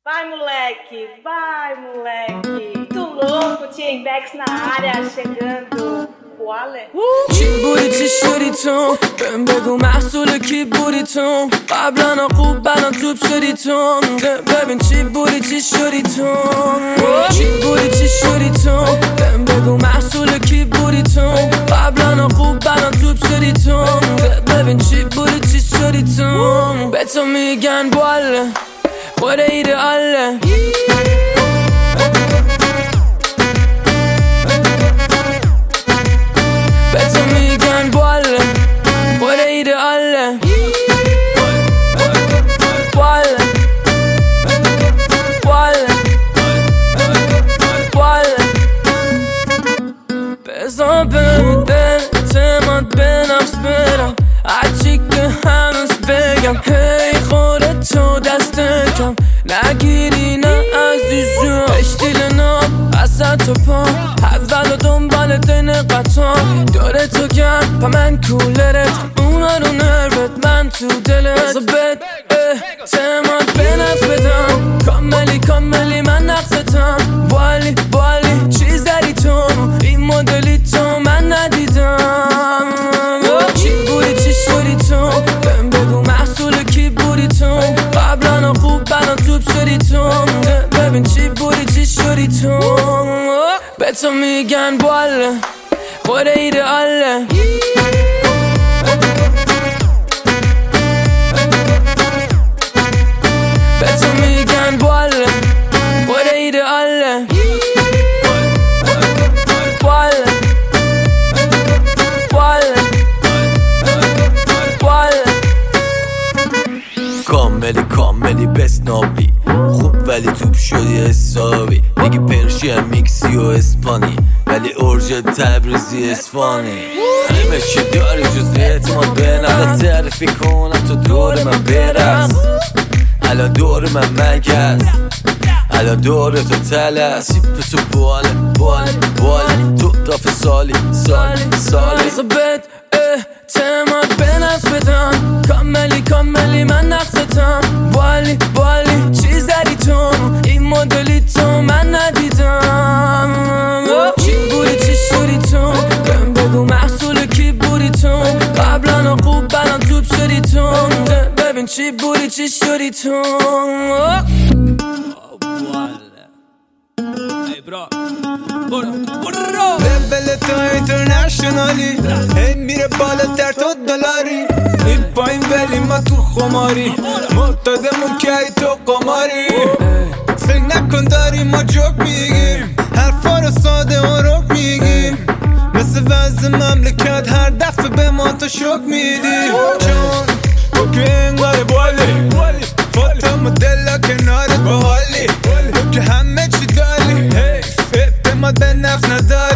Vai, moleque. Tu louco, T-Index na área, chegando. وله چی بودی چی شدی تو بهم بگو محصول کی بودی تو قبلا خوب بلان توب شدی تو ببین چی بودی چی شدی تو چی بودی چی شدی تو بهم بگو محصول کی بودی تو قبلا خوب بلان توب شدی تو ببین چی بودی چی شدی تو به تو میگن باله خود ایدئاله به تو میگن باله خود ایدئاله باله باله باله بذار به اعتماد به نفس برم هرچی که هنوز بگم هی خودتو دست کم نگیری نه عزیزم اشتیل نام وسط و پا اول و دنبال دین قطار داره تو گرد پا من کولرت اونا رو نروت من تو دلت بذار بهت اعتماد به نفس بدم کاملی من نقصتم بالی چیز داری تو این مدلی تو من ندیدم چی بودی چی شدی تو بهم بگو محصول کی بودی تو قبلا خوب بلان توب شدی تو ببین چی بودی چی شدی تو به تو میگن باله خود ایدئاله به تو میگن باله خود ایدئاله باله باله باله کاملی بسنابی خوب ولی توب شدی حسابی میگی پرشی میکسی و اسپانی ولی اورژ تبریزی اسفانی همه چی داری جز اعتماد به نفس تعریفی کنم تو دور من برس الان دور من مگس الان دور تو تلس سیپ تو باله تو رافت سالی بذار بهت اعتماد به نفس بدم کاملی من نقصتم بالی چیز داری تو این مدلی تو من ندیدم چی بودی چی شدی تو بهم بگو محصول کی بودی تو قبلا خوب بلان توب شدی تو ببین چی بودی چی شدی تو لول تو اینترنشنالی هی میره بالاتر تو دلاری این پایین ولی ما تو خماری معتادمون که ای تو قماری فکر نکن داریم ما جوک میگیم حرفا رو ساده و رک میگیم مثل وضع مملکت هر دفعه به ما تو شک میدی چون تو که انگار بالی فاتم دلا کنارت باحالی تو که همه چی داری اعتماد به نفس نداری